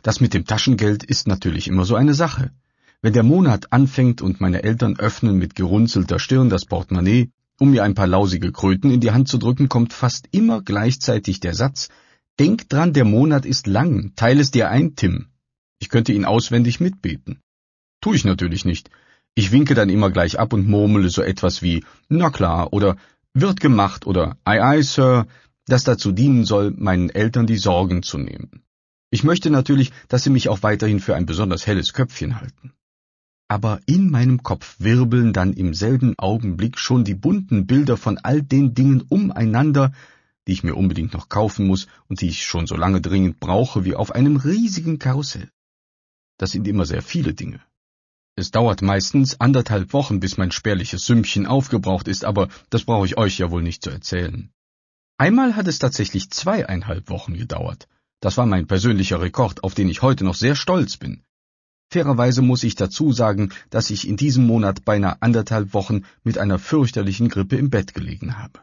Das mit dem Taschengeld ist natürlich immer so eine Sache. Wenn der Monat anfängt und meine Eltern öffnen mit gerunzelter Stirn das Portemonnaie, um mir ein paar lausige Kröten in die Hand zu drücken, kommt fast immer gleichzeitig der Satz: Denk dran, der Monat ist lang, teile es dir ein, Tim. Ich könnte ihn auswendig mitbeten. Tu ich natürlich nicht. Ich winke dann immer gleich ab und murmele so etwas wie »Na klar« oder »Wird gemacht« oder »Aye, aye, Sir«, das dazu dienen soll, meinen Eltern die Sorgen zu nehmen. Ich möchte natürlich, dass sie mich auch weiterhin für ein besonders helles Köpfchen halten. Aber in meinem Kopf wirbeln dann im selben Augenblick schon die bunten Bilder von all den Dingen umeinander, die ich mir unbedingt noch kaufen muss und die ich schon so lange dringend brauche wie auf einem riesigen Karussell. Das sind immer sehr viele Dinge. Es dauert meistens 1,5 Wochen, bis mein spärliches Sümmchen aufgebraucht ist, aber das brauche ich euch ja wohl nicht zu erzählen. Einmal hat es tatsächlich 2,5 Wochen gedauert. Das war mein persönlicher Rekord, auf den ich heute noch sehr stolz bin. Fairerweise muss ich dazu sagen, dass ich in diesem Monat beinahe 1,5 Wochen mit einer fürchterlichen Grippe im Bett gelegen habe.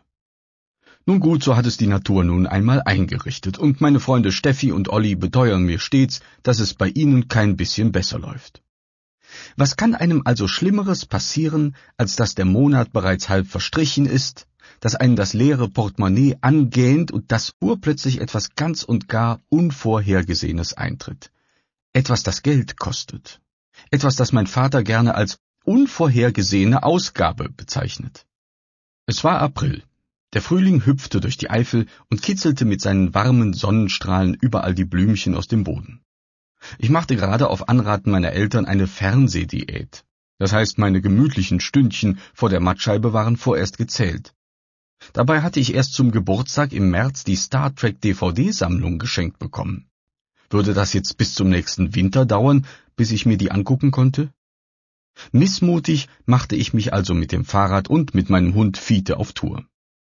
Nun gut, so hat es die Natur nun einmal eingerichtet, und meine Freunde Steffi und Olli beteuern mir stets, dass es bei ihnen kein bisschen besser läuft. Was kann einem also Schlimmeres passieren, als dass der Monat bereits halb verstrichen ist, dass einem das leere Portemonnaie angähnt und dass urplötzlich etwas ganz und gar Unvorhergesehenes eintritt? Etwas, das Geld kostet. Etwas, das mein Vater gerne als unvorhergesehene Ausgabe bezeichnet. Es war April. Der Frühling hüpfte durch die Eifel und kitzelte mit seinen warmen Sonnenstrahlen überall die Blümchen aus dem Boden. Ich machte gerade auf Anraten meiner Eltern eine Fernsehdiät. Das heißt, meine gemütlichen Stündchen vor der Mattscheibe waren vorerst gezählt. Dabei hatte ich erst zum Geburtstag im März die Star Trek DVD-Sammlung geschenkt bekommen. Würde das jetzt bis zum nächsten Winter dauern, bis ich mir die angucken konnte? Missmutig machte ich mich also mit dem Fahrrad und mit meinem Hund Fiete auf Tour.